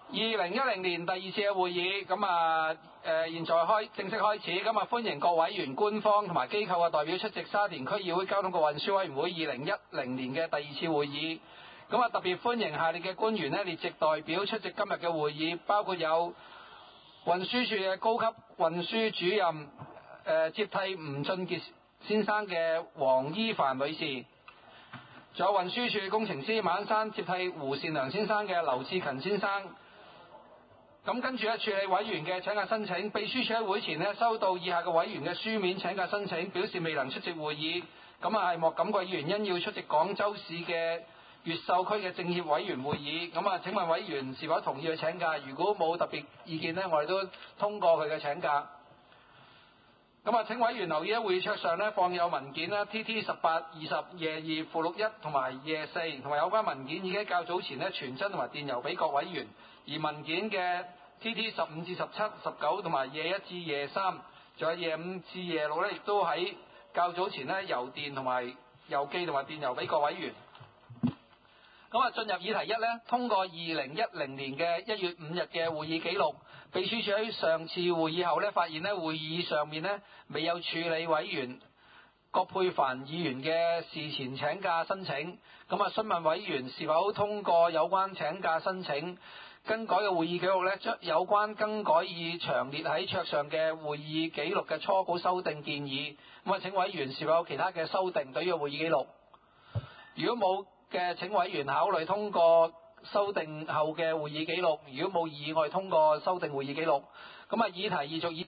2010年第二次嘅會議，現在正式開始，歡迎各委員、官方同埋機構嘅代表出席沙田區議會交通局運輸委員會2010年嘅第二次會議。特別歡迎下列嘅官員列席代表出席今日嘅會議，包括有運輸署嘅高級運輸主任接替吳俊傑先生嘅黃伊凡女士，仲有運輸署工程師馬鞍山接替胡善良先生嘅劉志勤先生。跟住處理委員嘅請假申請，秘書處喺會前收到以下嘅委員嘅書面請假申請，表示未能出席會議。係莫錦貴議員因要出席廣州市嘅越秀區嘅政協委員會議。請問委員是否同意佢請假？如果冇特別意見我哋都通過佢嘅請假。請委員留意會議桌上放有文件TT 18、20、夜2附錄1同埋夜4，同埋有關文件已經較早前傳真同埋電郵俾各委員，而文件嘅TT 15至17、19同埋夜1至夜3，仲有夜5至夜6亦都喺較早前郵電同埋郵寄同埋電郵俾各委員。進入議題1通過2010年嘅1月5日嘅會議記錄。秘書處喺上次會議後發現會議上面未有處理委員葛珮帆議員嘅事前請假申請。詢問委員是否通過有關請假申請。更改嘅會議記錄將有關更改已詳列喺桌上嘅會議記錄嘅初稿修訂建議。請委員是否有其他嘅修訂對於會議記錄？如果冇嘅，請委員考慮通過修訂後嘅會議記錄。如果冇異議，我哋通過修訂會議記錄。議題二續議